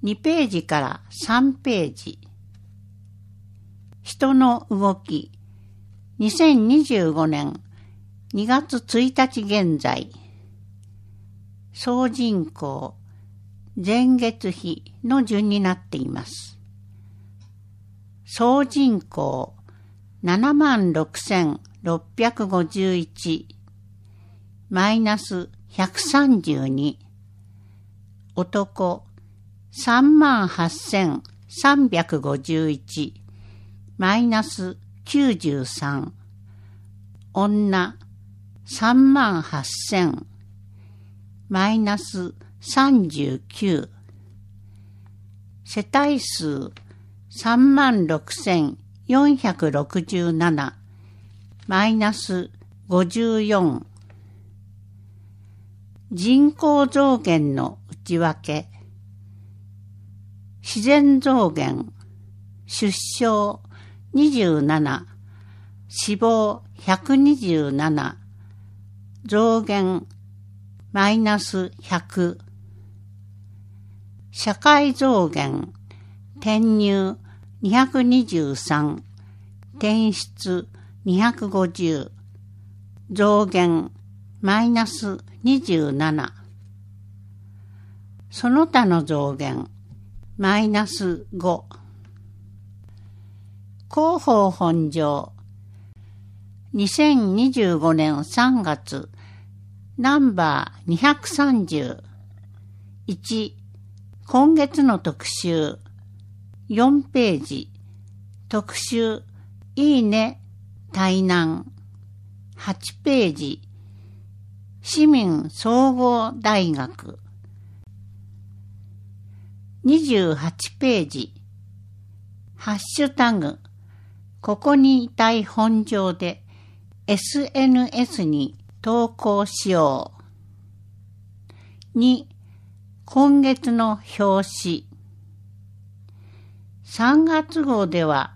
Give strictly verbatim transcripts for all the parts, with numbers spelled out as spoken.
にページからさんページ。人の動き。にせんにじゅうごねんにがつついたち現在。総人口、前月比の順になっています。総人口ななまんろくせんろっぴゃくごじゅういち、マイナスひゃくさんじゅうに、男さんまんはっせんさんびゃくごじゅういち、マイナスきゅうじゅうさん、女さんまんはっせん、マイナスさんじゅうきゅう、世帯数さんまんろくせんよんひゃくろくじゅうなな、マイナスごじゅうよん、人口増減の内訳。自然増減、出生にじゅうなな、死亡ひゃくにじゅうなな、増減マイナスひゃく、社会増減、転入にひゃくにじゅうさん、転出にひゃくごじゅう、増減マイナスにじゅうなな、その他の増減マイナスご。広報本条にせんにじゅうごねんさんがつナンバーにひゃくさんじゅういち、今月の特集よんページ、特集いいね台南はちページ、市民総合大学にじゅうはちページ、ハッシュタグここにいたい本条で エスエヌエス に投稿しよう。に、今月の表紙。さんがつ号では、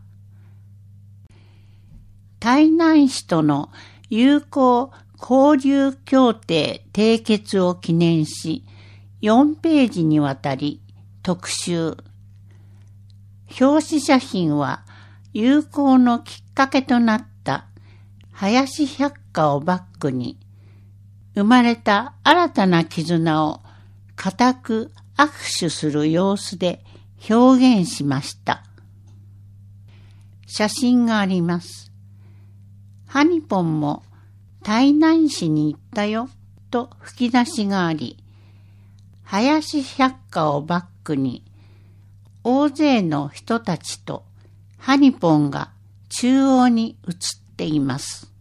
台南市との友好交流協定締結を記念し、よんページにわたり特集。表紙写真は友好のきっかけとなった林百花をバックに、生まれた新たな絆を固く握手する様子で表現しました。写真があります。ハニポンも台南市に行ったよと吹き出しがあり、林百花をバックに大勢の人たちとハニポンが中央に写っています。